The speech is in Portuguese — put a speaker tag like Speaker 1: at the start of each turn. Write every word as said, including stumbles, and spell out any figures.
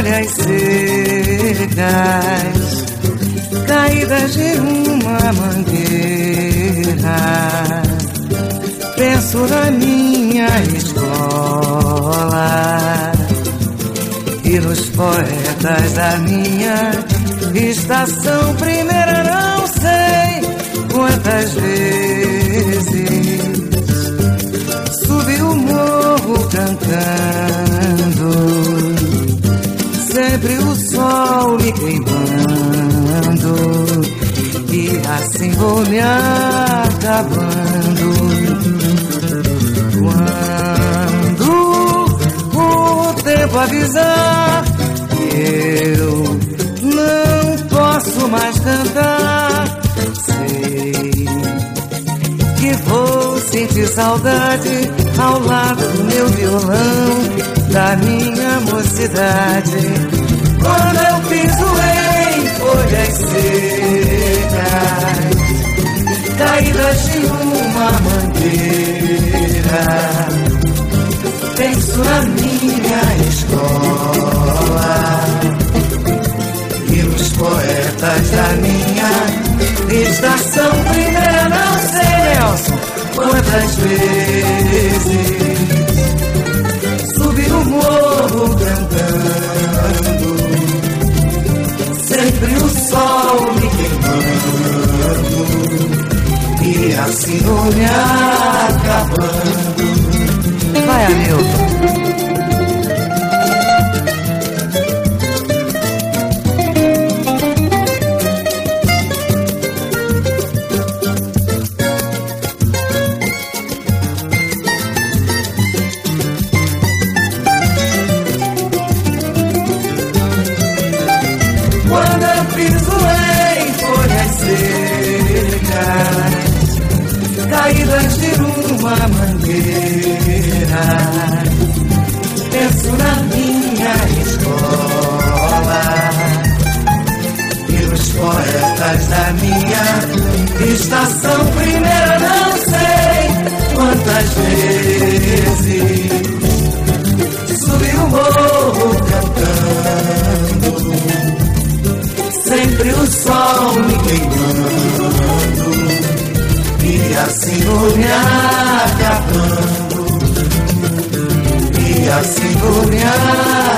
Speaker 1: folhas secas caídas de uma mangueira. Penso na minha escola e nos poetas da minha estação primeira. Não sei quantas vezes subi o morro cantando, sempre o sol me queimando, e assim vou me acabando. Quando o tempo avisar que eu não posso mais cantar, sei que vou sentir saudade ao lado do meu violão, da minha mocidade. Quando eu piso em folhas secas caídas de uma mangueira, penso na minha escola e nos poetas da minha estação primeira. Não sei, Nelson, quantas vezes subi o morro cantando, sempre o sol me queimando, e assim vou me acabando. Vai, Hamilton. Quando eu piso em folhas secas caídas de uma mangueira, penso na minha escola e nos poetas da minha estação primeira. Não sei quantas vezes subi o morro cantando, sempre o sol me queimando, e assim vou me acabando, e assim vou me acabando.